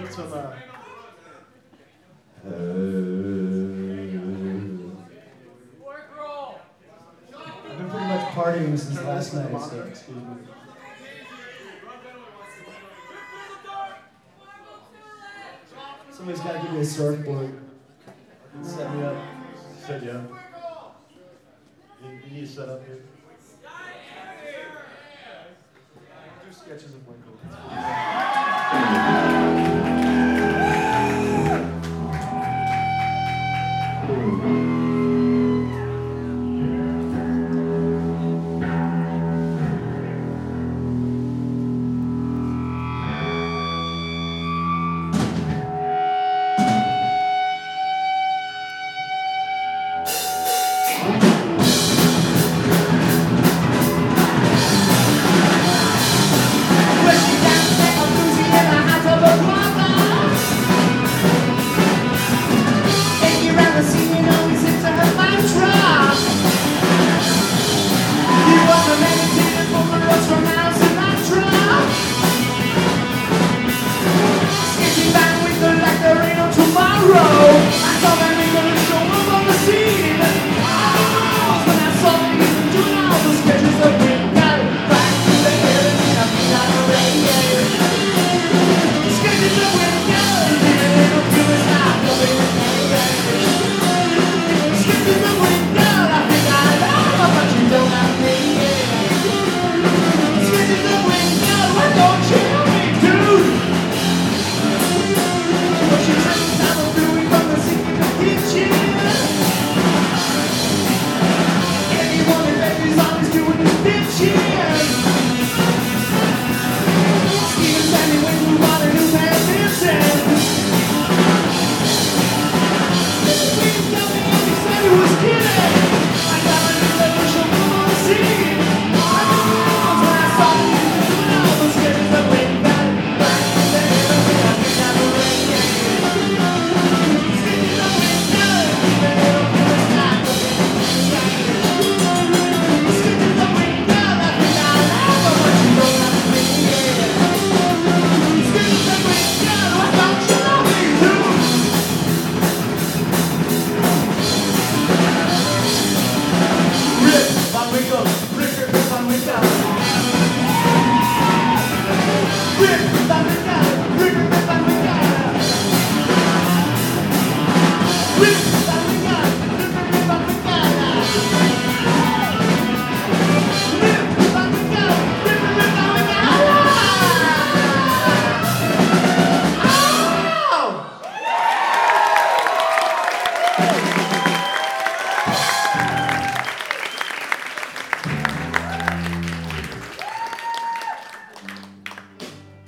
need some. I've been pretty much partying since last night, so excuse me. Somebody's got to give me a surfboard. Set me up. Set you up. You need to set up here. Do sketches of Winkle.